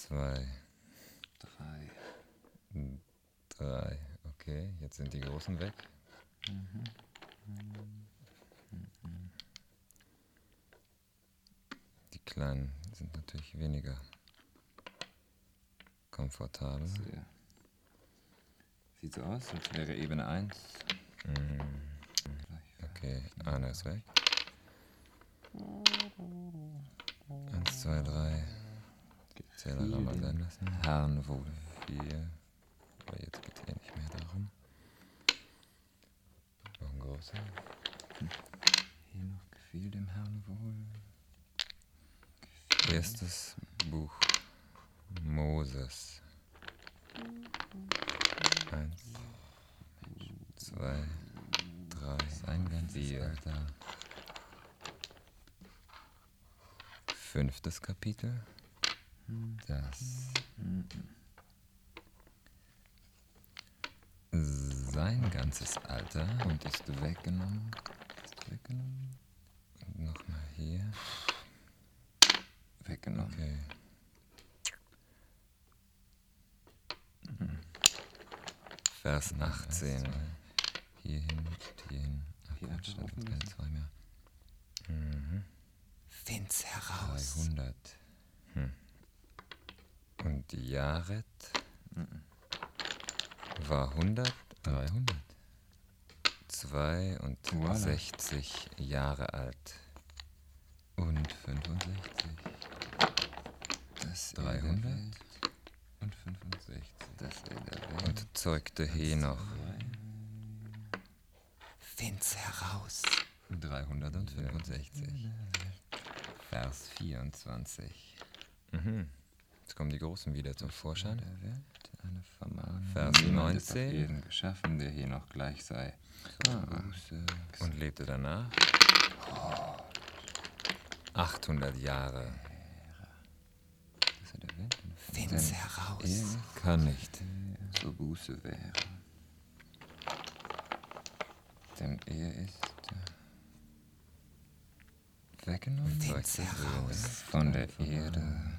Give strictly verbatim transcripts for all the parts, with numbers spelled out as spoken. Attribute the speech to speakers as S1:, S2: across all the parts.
S1: zwei,
S2: drei.
S1: drei. Okay, jetzt sind die großen weg.
S2: Mhm.
S1: Die kleinen sind natürlich weniger komfortabel.
S2: Sehr. Sieht so aus, als wäre Ebene eins.
S1: Mhm. Okay, einer ist weg. Eins, zwei, drei. Zähler mal sein lassen.
S2: Herrn wohl.
S1: Vier. Aber jetzt geht hier nicht mehr darum. Noch ein großer.
S2: Hier noch gefiel dem Herrn wohl.
S1: Erstes Buch Moses. Eins, zwei, drei,
S2: Sein ganzes
S1: vier.
S2: Alter.
S1: Fünftes Kapitel.
S2: Das.
S1: Sein ganzes Alter.
S2: Und ist weggenommen. Ist weggenommen.
S1: Und nochmal hier.
S2: Weggenommen.
S1: Okay. Vers achtzehn. Hierhin, hierhin. Ach,
S2: Hier
S1: Quatsch,
S2: einfach
S1: da gibt's
S2: offen
S1: keine zwei mehr. Mhm.
S2: Find's heraus.
S1: dreihundert. Hm. Und Jared war hundert,
S2: dreihundert.
S1: zweiundsechzig Jahre alt.
S2: Und fünfundsechzig. Das
S1: dreihundert.
S2: Ende der Welt. Und fünfundsechzig. Das Ende der Welt.
S1: Und zeugte Henoch.
S2: Find's heraus.
S1: dreihundertfünfundsechzig.
S2: Vers vierundzwanzig.
S1: Mhm. Jetzt kommen die Großen wieder zum Vorschein.
S2: Der Welt eine Vermahnung.
S1: Vers
S2: Niemand ist auf
S1: neunzehn.
S2: Erden geschaffen, der hier noch gleich sei.
S1: Ah.
S2: Buße.
S1: Und lebte danach achthundert Jahre.
S2: Dass er der Welt eine
S3: Find's
S2: Denn
S3: heraus.
S2: er
S1: Kann nicht.
S2: zur Buße wäre. Denn er ist äh, weggenommen
S3: Find's heraus.
S2: von der Erde.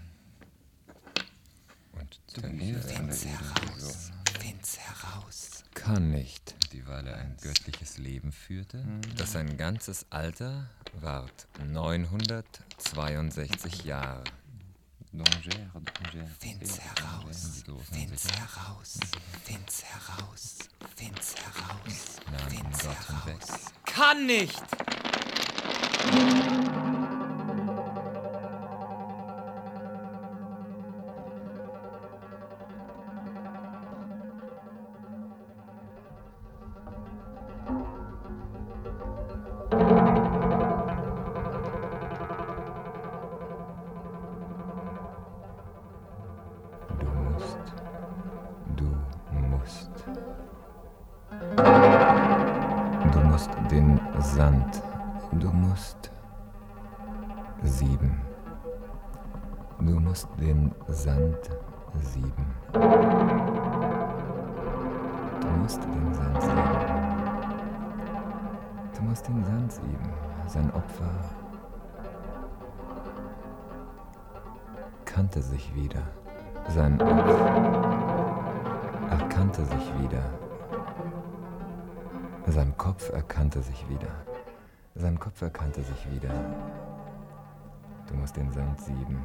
S1: Und
S2: Du
S1: denn
S2: er von
S3: Find's
S2: der Erde
S3: heraus.
S2: gesonnen.
S3: Find's heraus.
S1: kann nicht. Dieweil er ein göttliches Leben führte, das sein ganzes Alter ward neunhundertzweiundsechzig Jahre.
S2: Danger, Danger.
S3: Find's heraus. Find's heraus. Find's heraus. Find's heraus.
S1: Nahm ihn
S3: Find's
S1: Gott hinweg.
S3: heraus.
S4: Kann nicht!
S1: Du musst, du musst. Du musst den Sand, du musst sieben. Du musst den Sand sieben. Du musst den Sand sieben. Du musst den Sand sieben. Sein Opfer kannte sich wieder. Sein Opfer erkannte sich wieder. Sein Kopf erkannte sich wieder. Sein Kopf erkannte sich wieder. Du musst den Sand sieben.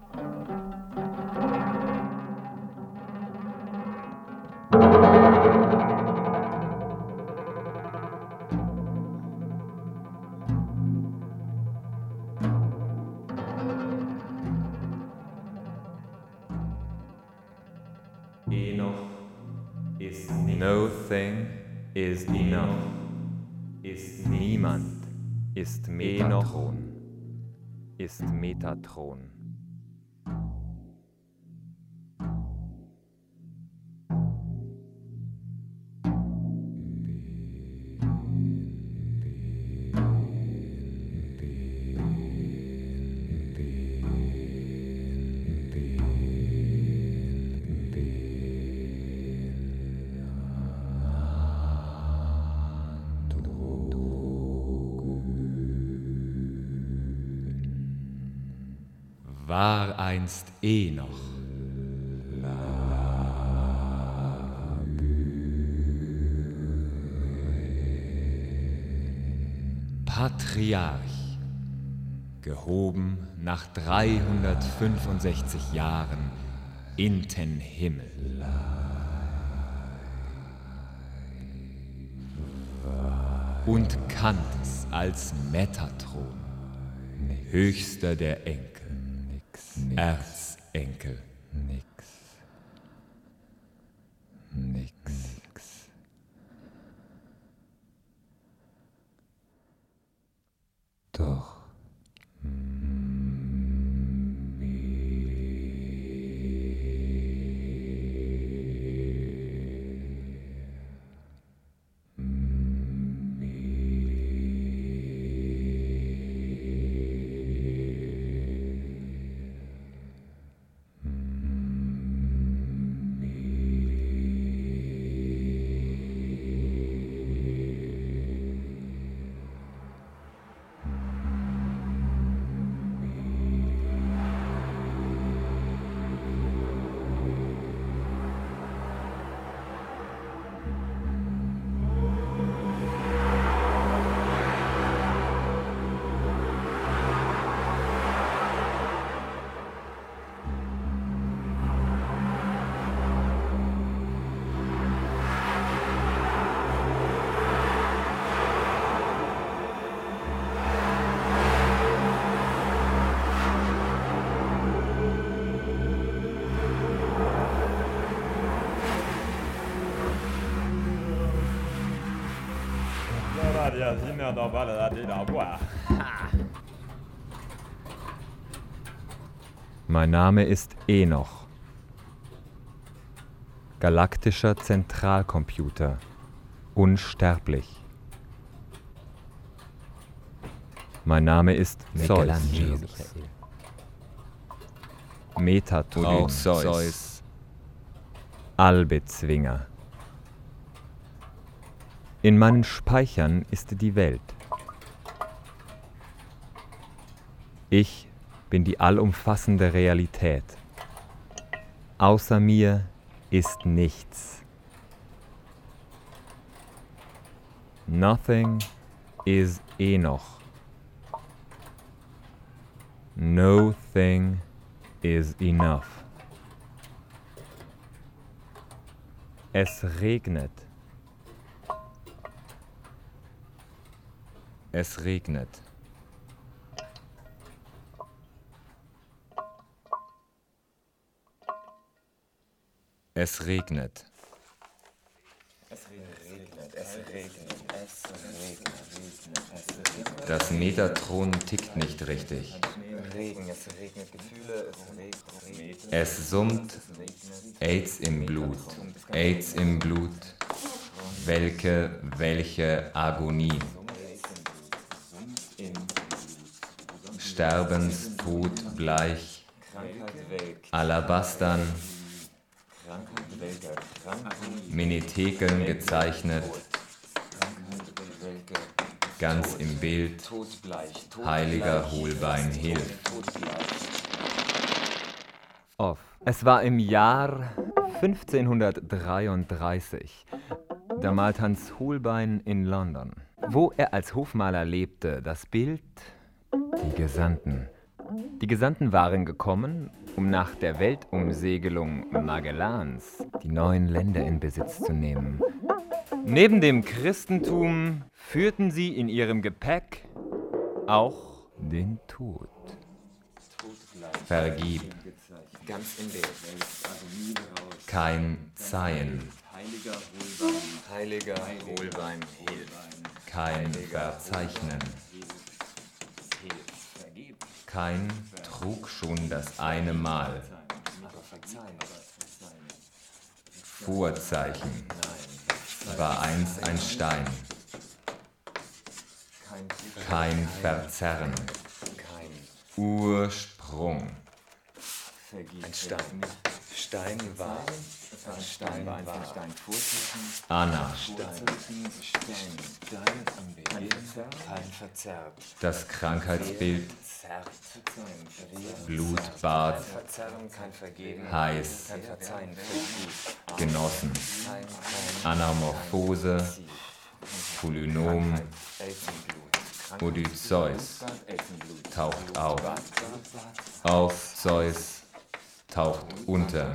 S4: Enoch ist no thing is enough. Ist niemand ist Metatron. Ist Metatron. War einst Enoch Patriarch, gehoben nach dreihundertfünfundsechzig Jahren in den Himmel. Und Kantes als Metatron, höchster der Enkel, Erzenkel.
S1: Nix. Nix. Doch.
S4: Mein Name ist Enoch. Galaktischer Zentralcomputer. Unsterblich. Mein Name ist Zeus. Metatron. Zeus. Albezwinger. In meinen Speichern ist die Welt. Ich bin die allumfassende Realität. Außer mir ist nichts. Nothing is Enoch. No thing is enough. Es regnet. Es regnet. Es regnet. Das Metatron tickt nicht richtig. Es summt. AIDS im Blut. AIDS im Blut. Welke, welche Agonie. Sterbenstod bleich. Alabastern. Minitekeln gezeichnet, ganz im Bild, heiliger Holbein hilft. Off. Es war im Jahr fünfzehnhundertdreiunddreißig. Da malt Hans Holbein in London, wo er als Hofmaler lebte, das Bild Die Gesandten. Die Gesandten waren gekommen, um nach der Weltumsegelung Magellans die neuen Länder in Besitz zu nehmen. Neben dem Christentum führten sie in ihrem Gepäck auch den Tod. Vergib. Kein Zeihen.
S3: Heiliger Holbein hilft.
S4: Kein Verzeichnen. Kein trug schon das eine Mal. Vorzeichen war einst ein Stein. Kein Verzerren. Ursprung.
S3: Ein Stein. Stein war. Ein Stein war ein Stein. Vorzeichen.
S4: Anna.
S3: Stein. Stein am Beginn. Kein verzerrt.
S4: Das Krankheitsbild.
S3: Zerrt.
S4: Blutbad.
S3: Kein Verzerren, kein Vergeben.
S4: Heiß.
S3: Kein Verzeihen. Vergib.
S4: Genossen.
S3: Kein, kein
S4: Anamorphose. Polynom.
S3: Elfenblut.
S2: Odysseus taucht auf. Auf Zeus taucht unter.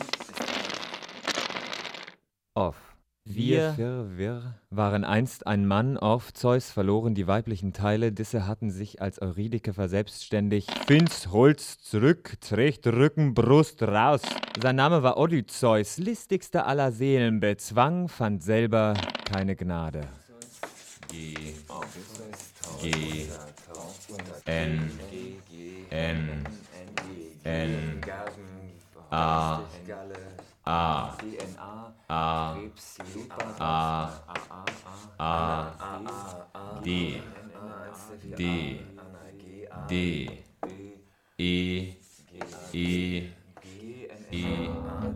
S4: Off. Wir, wir, wir waren einst ein Mann, auf Zeus verloren die weiblichen Teile, disse hatten sich als Eurydike verselbstständigt. Finz, Holz, zurück, trägt Rücken, Brust, raus. Sein Name war Odysseus, listigster aller Seelen, bezwang, fand selber keine Gnade.
S2: G, G, N, N, N, A, A, A, A, A, D, D, D, E, E, E, E,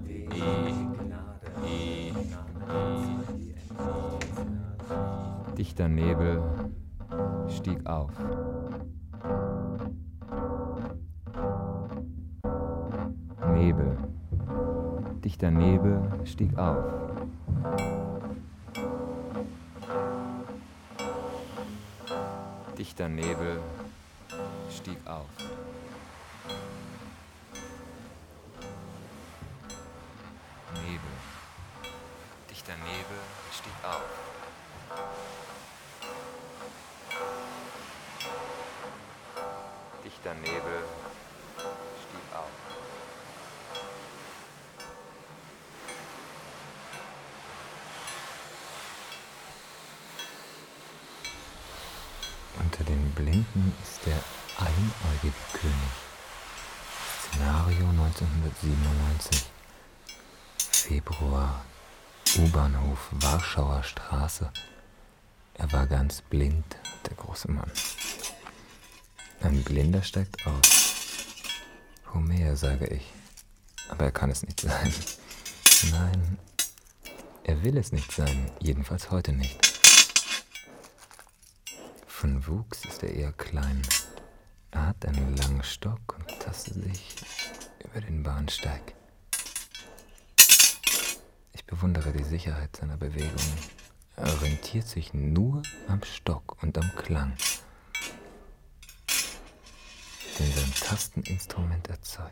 S2: E,
S1: Dichter Nebel stieg auf. Nebel. Dichter Nebel stieg auf. Dichter Nebel stieg auf. Nebel. Dichter Nebel stieg auf. Dichter Nebel stieg auf. Unter den Blinden ist der einäugige König. Szenario neunzehnhundertsiebenundneunzig. Februar. U-Bahnhof, Warschauer Straße. Er war ganz blind, der große Mann. Ein Blinder steigt aus. Homer, sage ich. Aber er kann es nicht sein. Nein, er will es nicht sein. Jedenfalls heute nicht. Von Wuchs ist er eher klein. Er hat einen langen Stock und tastet sich über den Bahnsteig. Ich bewundere die Sicherheit seiner Bewegungen. Er orientiert sich nur am Stock und am Klang, den sein Tasteninstrument erzeugt.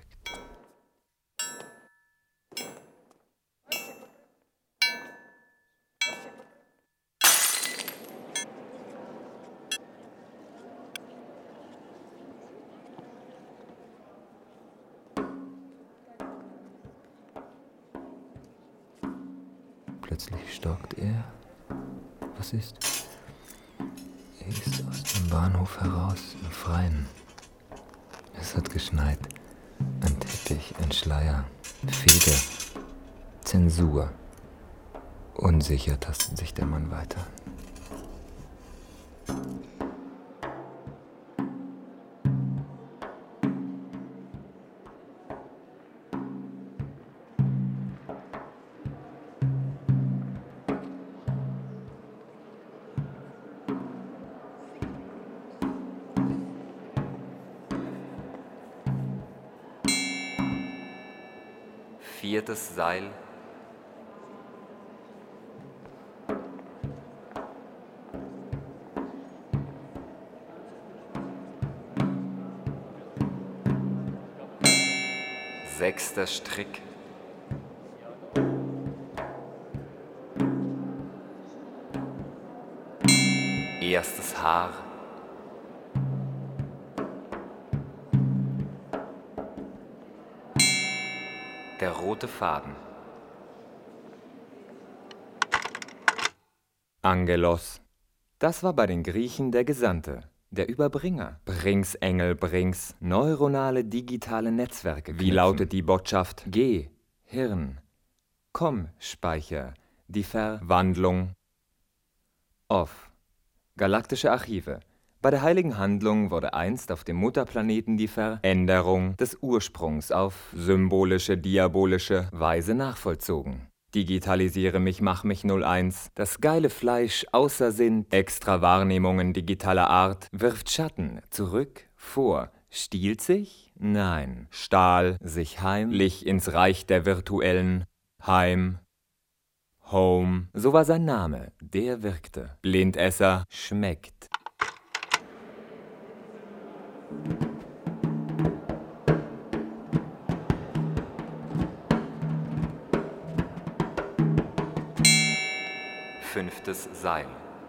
S1: Plötzlich stockt er. Was ist? Er ist aus dem Bahnhof heraus im Freien. Es hat geschneit. Ein Teppich, ein Schleier, Feder, Zensur. Unsicher tastet sich der Mann weiter.
S4: Viertes Seil. Sechster Strick. Erstes Haar. Der rote Faden. Angelos. Das war bei den Griechen der Gesandte, der Überbringer. Bring's, Engel, bring's. Neuronale digitale Netzwerke. Wie lautet die Botschaft? Geh, Hirn. Komm, Speicher. Die Verwandlung. Off. Galaktische Archive. Bei der heiligen Handlung wurde einst auf dem Mutterplaneten die Veränderung des Ursprungs auf symbolische, diabolische Weise nachvollzogen. Digitalisiere mich, mach mich null eins. Das geile Fleisch außer Sinn, extra Wahrnehmungen digitaler Art, wirft Schatten zurück, vor, stiehlt sich? Nein. Stahl sich heimlich ins Reich der virtuellen Heim. Home, so war sein Name, der wirkte. Blindesser schmeckt. Fünftes Seil.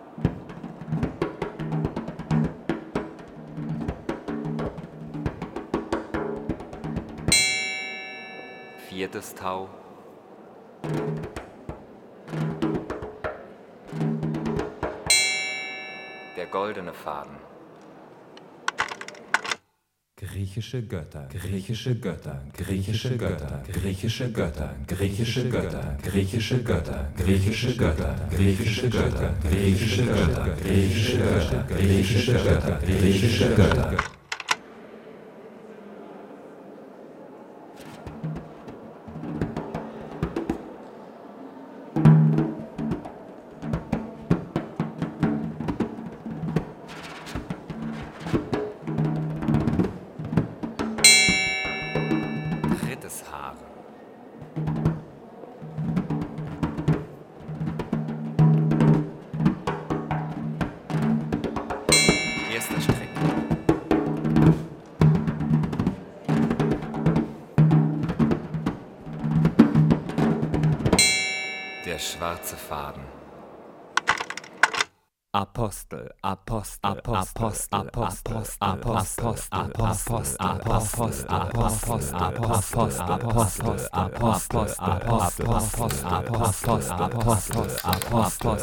S4: Viertes Tau. Der goldene Faden.
S5: Griechische Götter, griechische Götter, griechische Götter, griechische Götter, griechische Götter, griechische Götter, griechische Götter, griechische Götter, griechische Götter, griechische Götter, griechische Götter, griechische Götter.
S4: Der schwarze Faden. Apostel, Apostel, Apostel, Apostel, Apostel, Apostel, Apostel, Apostel, Apostel, Apostel, Apostel, Apostel, Apostel, Apostel, Apostel,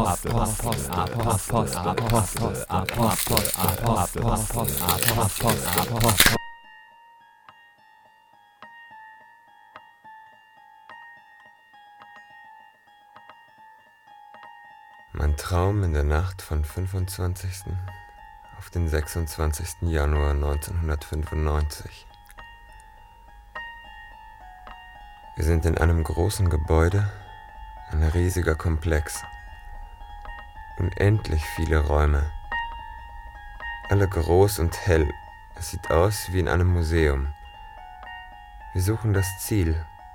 S4: Apostel, Apostel.
S1: Mein Traum in der Nacht von fünfundzwanzigsten auf den sechsundzwanzigsten Januar neunzehnhundertfünfundneunzig. Wir sind in einem großen Gebäude, ein riesiger Komplex. Unendlich viele Räume. Alle groß und hell. Es sieht aus wie in einem Museum. Wir suchen das Ziel.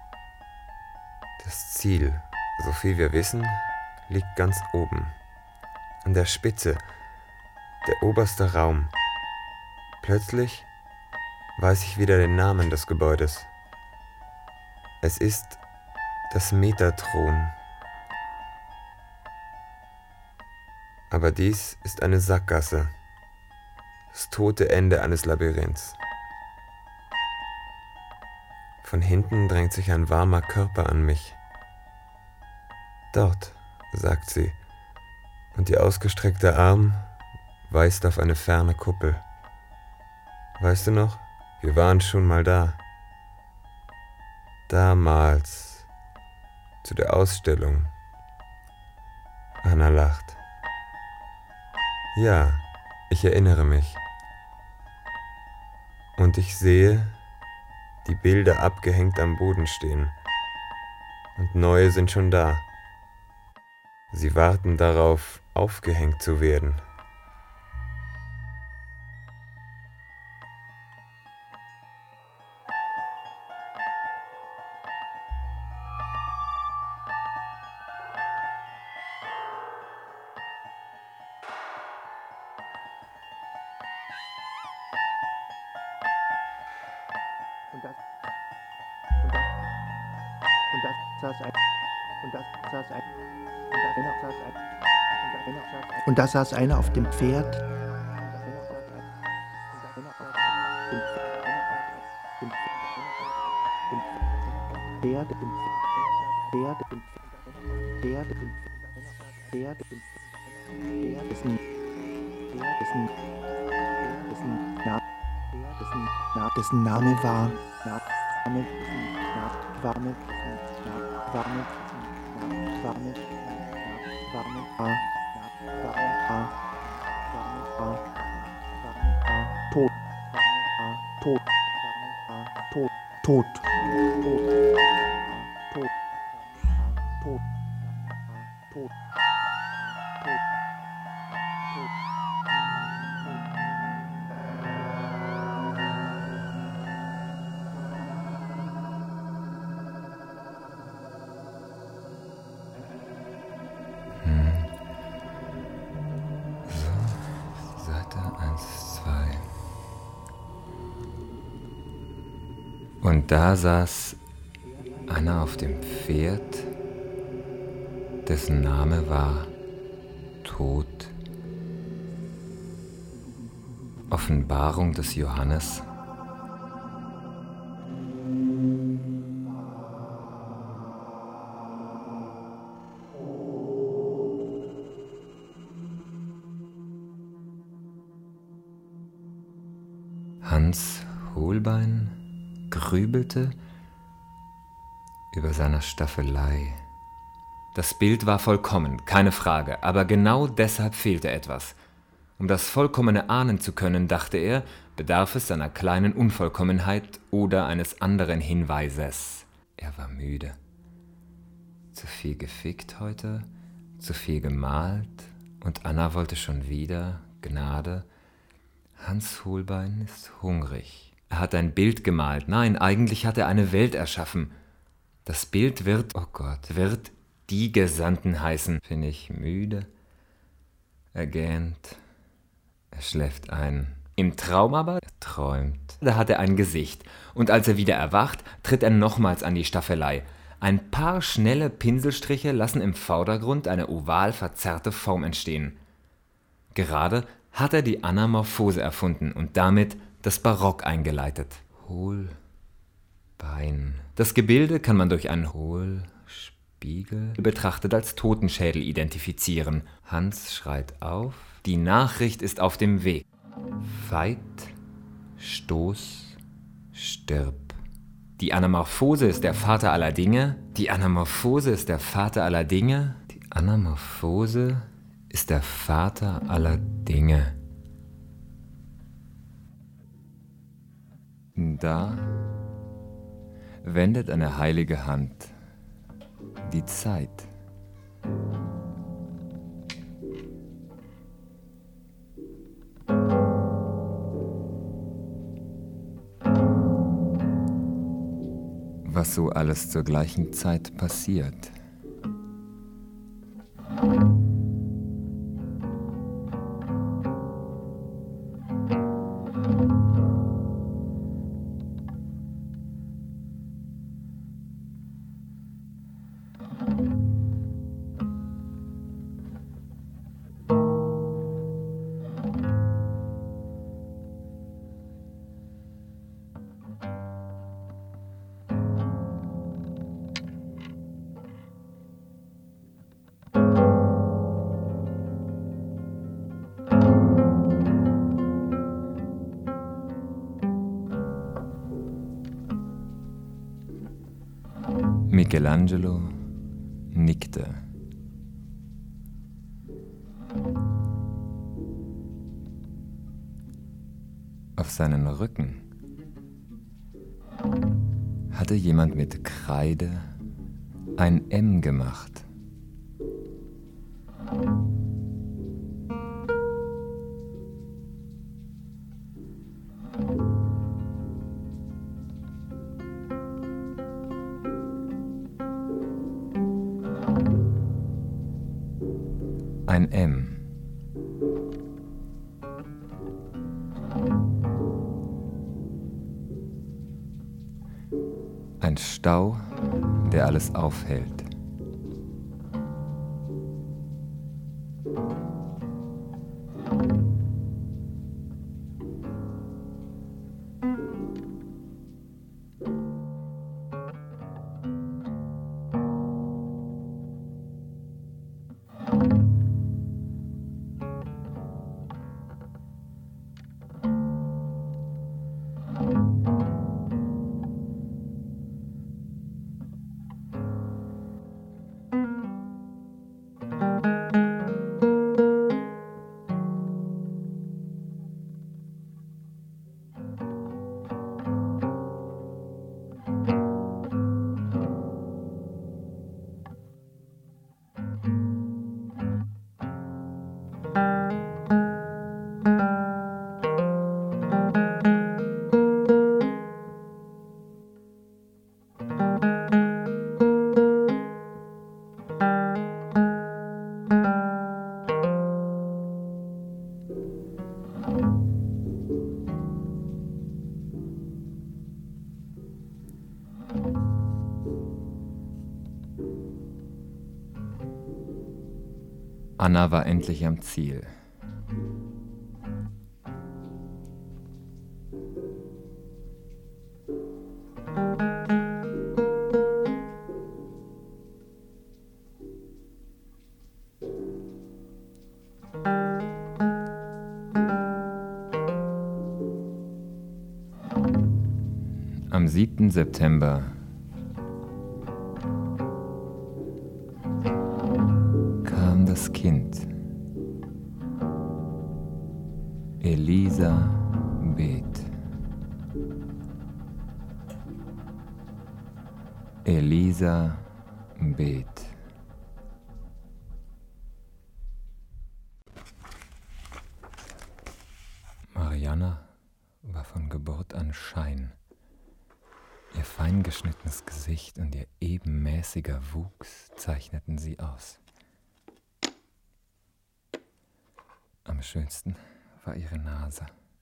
S1: Das Ziel, so viel wir wissen, liegt ganz oben, an der Spitze, der oberste Raum. Plötzlich weiß ich wieder den Namen des Gebäudes. Es ist das Metatron. Aber dies ist eine Sackgasse, das tote Ende eines Labyrinths. Von hinten drängt sich ein warmer Körper an mich. Dort, sagt sie, und ihr ausgestreckter Arm weist auf eine ferne Kuppel. Weißt du noch, wir waren schon mal da. Damals, zu der Ausstellung. Anna lacht. Ja, ich erinnere mich. Und ich sehe, die Bilder abgehängt am Boden stehen. Und neue sind schon da. Sie warten darauf, aufgehängt zu werden.
S6: Und das, und das, und das saß ein, und das saß ein, und da saß einer auf dem Pferd. Pferd, Pferd, Pferd, Pferd, dessen, dessen, dessen, dessen Name war, Name, Name, Name, Name, Warme A, Warme A, Warme A, Warme A, Tod, Warme A, Tod, Warme A, Tod, Tod, Tod, Tod, Tod, Tod, Tod, Tod.
S1: Und da saß Anna auf dem Pferd, dessen Name war Tod. Offenbarung des Johannes. Hans Holbein grübelte über seiner Staffelei. Das Bild war vollkommen, keine Frage, aber genau deshalb fehlte etwas. Um das Vollkommene ahnen zu können, dachte er, bedarf es seiner kleinen Unvollkommenheit oder eines anderen Hinweises. Er war müde. Zu viel gefickt heute, zu viel gemalt, und Anna wollte schon wieder Gnade. Hans Holbein ist hungrig. Er hat ein Bild gemalt. Nein, eigentlich hat er eine Welt erschaffen. Das Bild wird, oh Gott, wird Die Gesandten heißen. Bin ich müde? Er gähnt. Er schläft ein. Im Traum aber, er träumt. Da hat er ein Gesicht. Und als er wieder erwacht, tritt er nochmals an die Staffelei. Ein paar schnelle Pinselstriche lassen im Vordergrund eine oval verzerrte Form entstehen. Gerade hat er die Anamorphose erfunden und damit das Barock eingeleitet. Hohlbein. Das Gebilde kann man durch einen Hohlspiegel betrachtet als Totenschädel identifizieren. Hans schreit auf. Die Nachricht ist auf dem Weg. Veit, Stoß, stirb. Die Anamorphose ist der Vater aller Dinge. Die Anamorphose ist der Vater aller Dinge. Die Anamorphose ist der Vater aller Dinge. Da wendet eine heilige Hand die Zeit. Was so alles zur gleichen Zeit passiert. Michelangelo nickte. Auf seinen Rücken hatte jemand mit Kreide ein M gemacht. Ein M. Ein Stau, der alles aufhält.
S4: Anna war endlich am Ziel. Am siebten September kam das Kind. Elisabeth. Elisabeth. Marianna war von Geburt an Schein. Ihr fein geschnittenes Gesicht und ihr ebenmäßiger Wuchs zeichneten sie aus. Am schönsten war ihre Nase.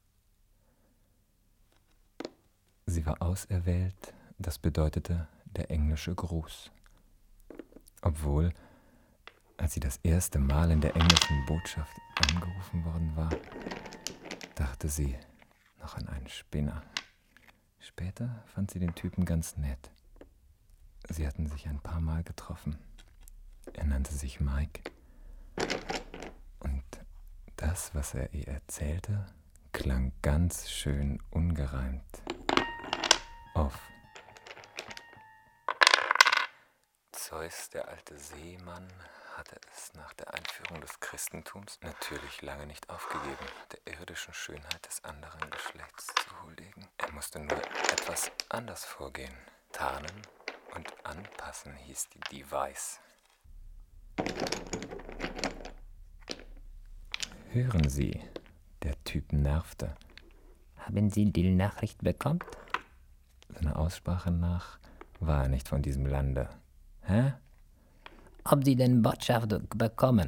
S4: Sie war auserwählt, das bedeutete der englische Gruß. Obwohl, als sie das erste Mal in der englischen Botschaft angerufen worden war, dachte sie noch an einen Spinner. Später fand sie den Typen ganz nett. Sie hatten sich ein paar Mal getroffen. Er nannte sich Mike. Und das, was er ihr erzählte, klang ganz schön ungereimt. Off. Zeus, der alte Seemann, hatte es nach der Einführung des Christentums natürlich lange nicht aufgegeben, der irdischen Schönheit des anderen Geschlechts zu huldigen. Er musste nur etwas anders vorgehen. Tarnen und anpassen hieß die Device. Hören Sie, der Typ nervte. Haben Sie die Nachricht bekommen? Seiner Aussprache nach war er nicht von diesem Lande. Hä? Ob Sie den Botschaft bekommen?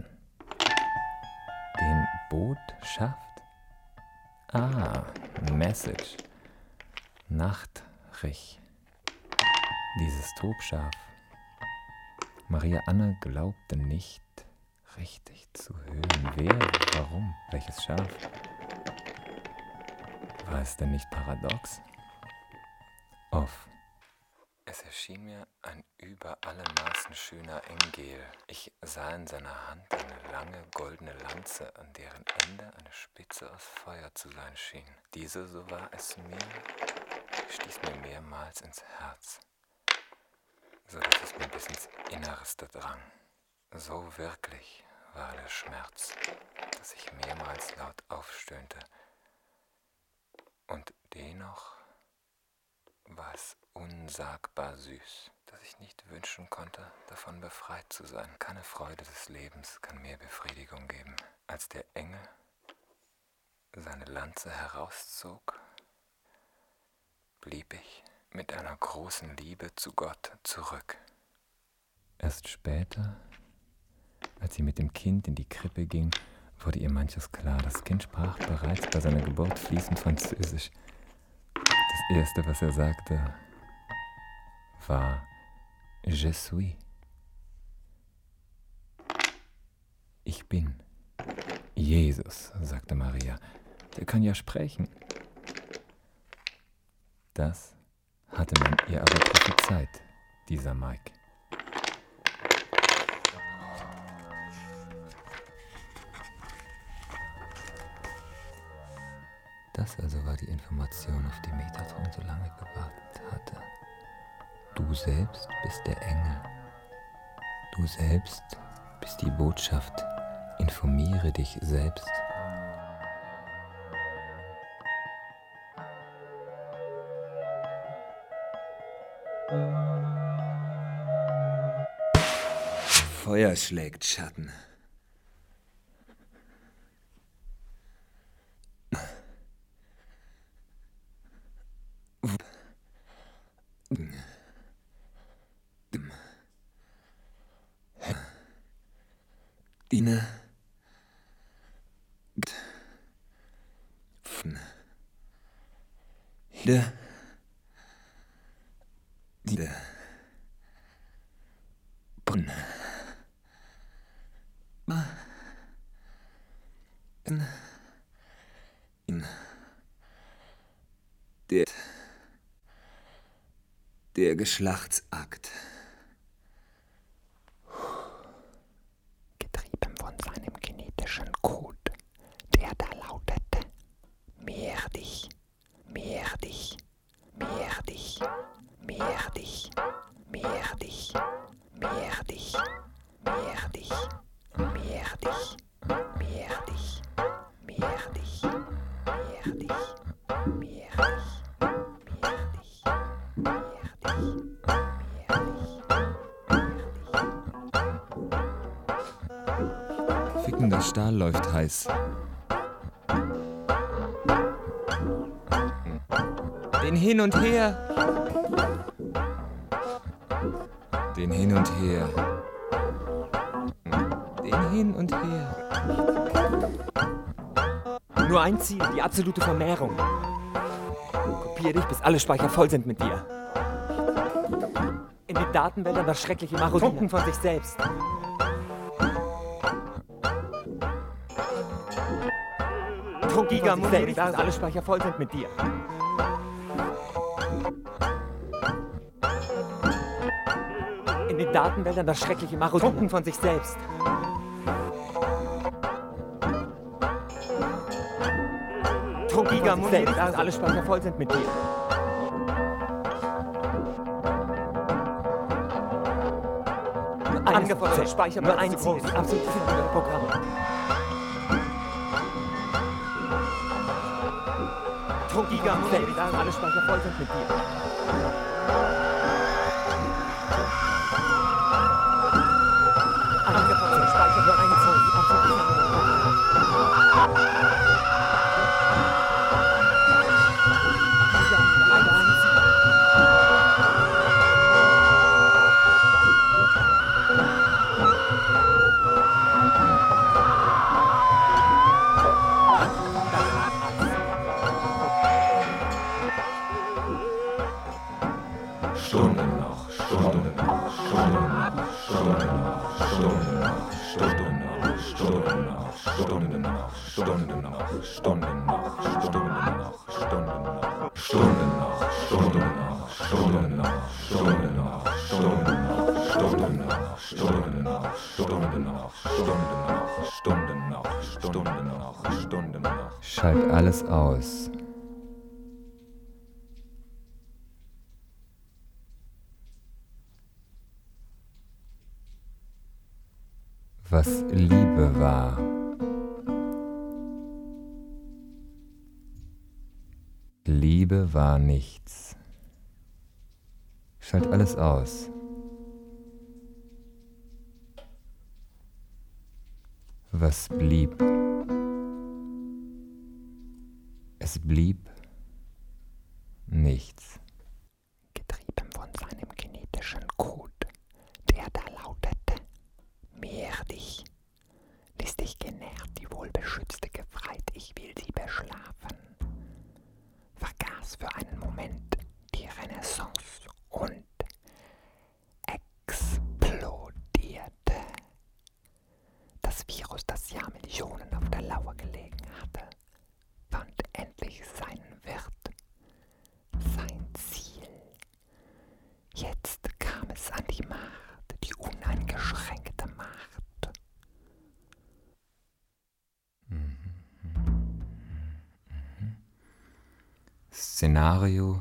S4: Den Botschaft? Ah, Message. Nachtrich. Dieses Tobschaf. Maria Anna glaubte nicht richtig zu hören. Wer? Warum? Welches Schaf? War es denn nicht paradox? Off. Es erschien mir ein über alle Maßen schöner Engel. Ich sah in seiner Hand eine lange goldene Lanze, an deren Ende eine Spitze aus Feuer zu sein schien. Diese, so war es mir, stieß mir mehrmals ins Herz, so dass es mir bis ins Innerste drang. So wirklich war der Schmerz, dass ich mehrmals laut aufstöhnte. Und dennoch war es unsagbar süß, dass ich nicht wünschen konnte, davon befreit zu sein. Keine Freude des Lebens kann mehr Befriedigung geben, als der Engel seine Lanze herauszog, blieb ich mit einer großen Liebe zu Gott zurück. Erst später, als sie mit dem Kind in die Krippe ging, wurde ihr manches klar. Das Kind sprach bereits bei seiner Geburt fließend Französisch. Das Erste, was er sagte, war Je suis. Ich bin. Jesus, sagte Maria. Der kann ja sprechen. Das hatte man ihr aber prophezeit, dieser Mike. Das also war die Information, auf die Metatron so lange gewartet hatte. Du selbst bist der Engel. Du selbst bist die Botschaft. Informiere dich selbst.
S3: Feuer schlägt Schatten. Dine. Hide. Dide. Bun.
S1: Der Geschlechtsakt.
S7: Getrieben von seinem genetischen Code, der da lautete: Mehr dich, mehr dich, mehr dich, mehr dich, mehr dich, mehr dich, mehr dich, mehr dich, mehr dich, mehr dich, mehr dich, mehr dich.
S1: Fickender Stahl läuft heiß. Den hin und her. Den hin und her. Den hin und her.
S4: Nur ein Ziel, die absolute Vermehrung. Kopiere dich, bis alle Speicher voll sind mit dir. In den Datenwäldern das schreckliche Marodien von sich selbst. Gigamonde, bis alle Speicher voll sind mit dir. In den Datenwäldern das schreckliche Marodien von sich selbst. Gigamonde, bis alle Speicher voll sind mit dir. Angeforderte Speicher, nur ein Ziel, die absolute Führung Programm. Gigamonde, bis alle Speicher voll sind mit dir. Angeforderte Speicher, nur ein Ziel, die absolute Führung
S1: Schalt alles aus. Was Liebe war. Liebe war nichts. Schalt alles aus. Was blieb? Es blieb nichts.
S7: Getrieben von seinem genetischen Code, der da lautete: Mehr dich, ließ dich genährt die wohlbeschützte Gefreit, ich will sie beschlafen, vergaß für einen Moment die Renaissance und explodierte. Das Virus, das Jahrmillionen auf der Lauer gelegen hatte, fand endlich seinen Wirt, sein Ziel. Jetzt kam es an die Macht, die uneingeschränkte Macht.
S1: Szenario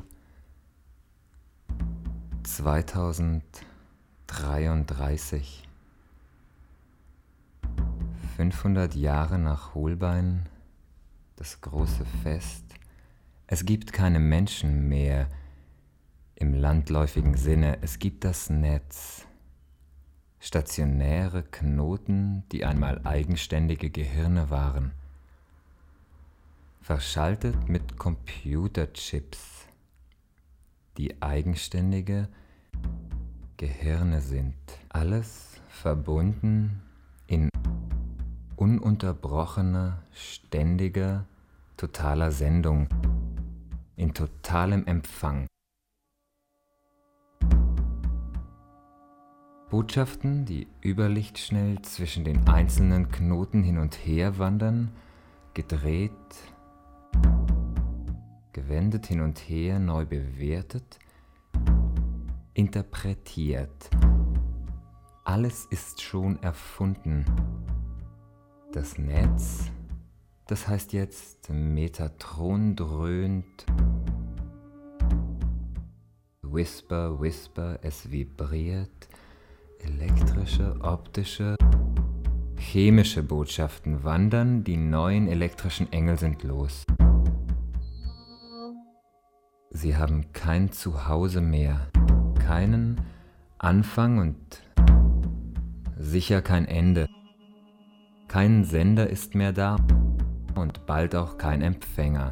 S1: zweitausenddreiunddreißig. fünfhundert Jahre nach Holbein, das große Fest. Es gibt keine Menschen mehr im landläufigen Sinne. Es gibt das Netz. Stationäre Knoten, die einmal eigenständige Gehirne waren. Verschaltet mit Computerchips, die eigenständige Gehirne sind. Alles verbunden in ununterbrochener, ständiger, totaler Sendung, in totalem Empfang. Botschaften, die überlichtschnell zwischen den einzelnen Knoten hin und her wandern, gedreht, gewendet hin und her, neu bewertet,
S4: interpretiert. Alles ist schon erfunden. Das Netz, das heißt jetzt Metatron dröhnt. Whisper, whisper, es vibriert. Elektrische, optische, chemische Botschaften wandern, die neuen elektrischen Engel sind los. Sie haben kein Zuhause mehr, keinen Anfang und sicher kein Ende. Kein Sender ist mehr da und bald auch kein Empfänger.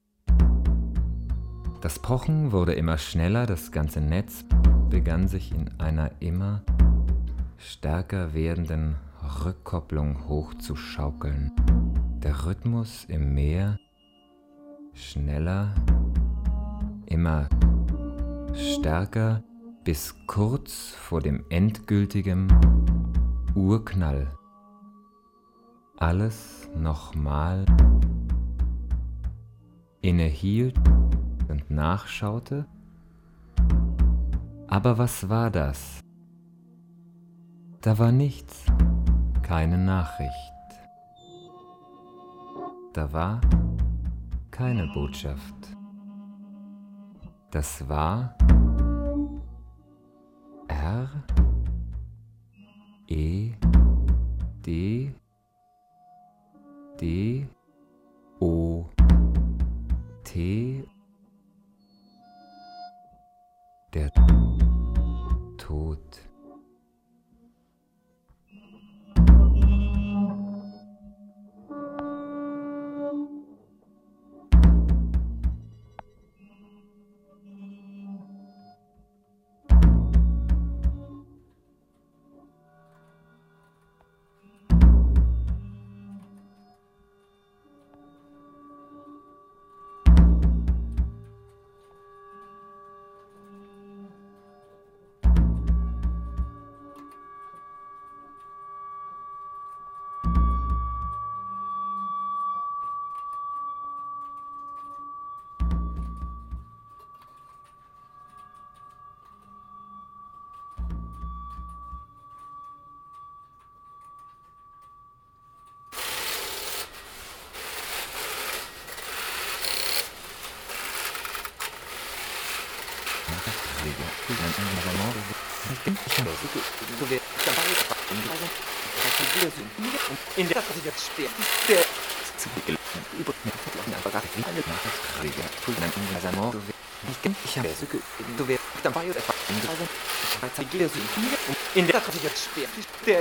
S4: Das Pochen wurde immer schneller, das ganze Netz begann sich in einer immer stärker werdenden Rückkopplung hochzuschaukeln. Der Rhythmus im Meer schneller, immer stärker, bis kurz vor dem endgültigen Urknall alles nochmal innehielt und nachschaute. Aber was war das? Da war nichts, keine Nachricht. Da war keine Botschaft. Das war R E D D O T der Tod.
S7: In der das jetzt schwer. Der ich habe du wirst dabei oder in der das jetzt schwer. Der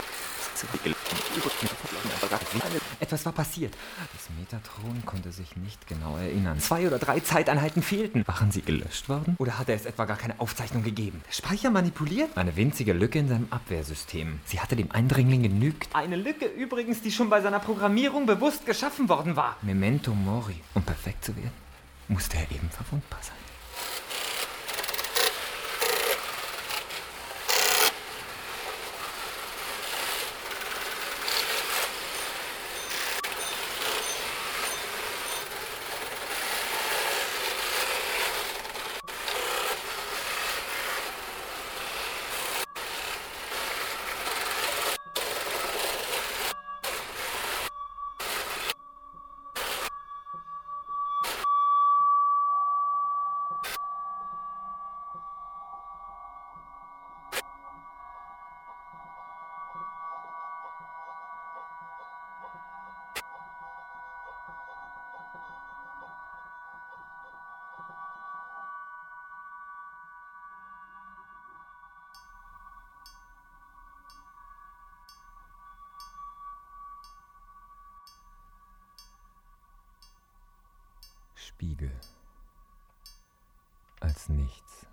S4: Etwas war passiert. Das Metatron konnte sich nicht genau erinnern. Zwei oder drei Zeiteinheiten fehlten. Waren sie gelöscht worden? Oder hatte es etwa gar keine Aufzeichnung gegeben? Der Speicher manipuliert? Eine winzige Lücke in seinem Abwehrsystem. Sie hatte dem Eindringling genügt. Eine Lücke übrigens, die schon bei seiner Programmierung bewusst geschaffen worden war. Memento Mori. Um perfekt zu werden, musste er eben verwundbar sein. Spiegel. Als nichts.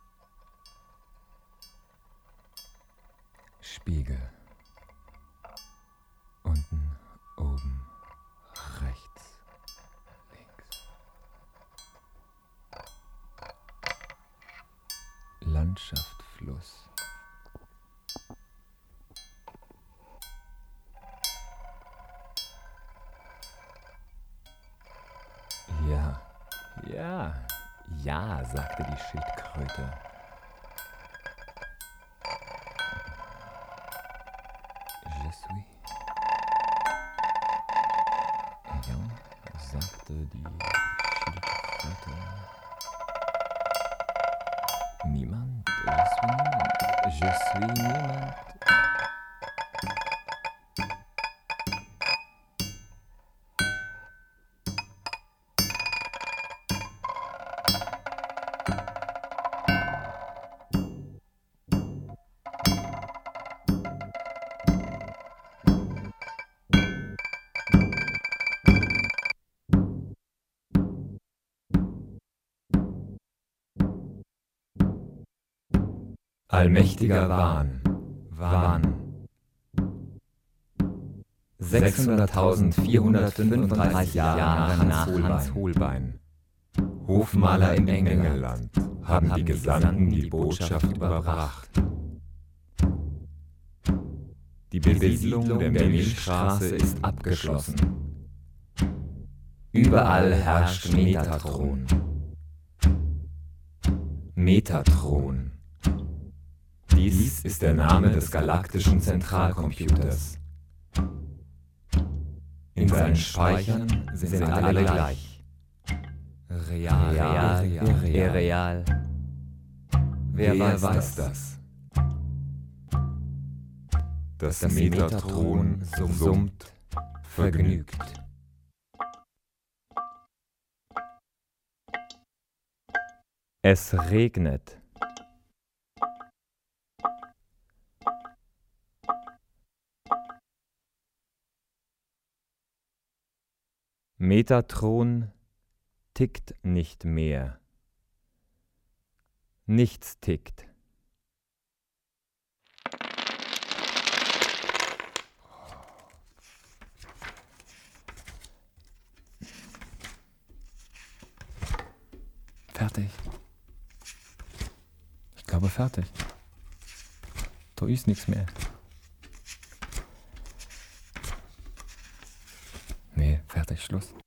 S4: Spiegel. Unten, oben, rechts, links. Landschaft, Fluss. Ja, ja, ja, sagte die Schildkröte. Worte, die Schildkröte. Niemand, je suis niemand, je suis niemand. Allmächtiger Wahn, Wahn. sechshunderttausendvierhundertfünfunddreißig Jahre nach Hans Holbein. Hofmaler im Engelland haben die Gesandten die Botschaft überbracht. Die Besiedlung der Milchstraße ist abgeschlossen. Überall herrscht Metatron. Metatron. Dies ist der Name des galaktischen Zentralcomputers. In seinen Speichern sind alle gleich. Real, real, real. real. Wer, Wer weiß, weiß das? Das, das Metatron summt vergnügt. Es regnet. Metatron tickt nicht mehr. Nichts tickt. Fertig. Ich glaube fertig. Da ist nichts mehr. Nee, fertig, Schluss.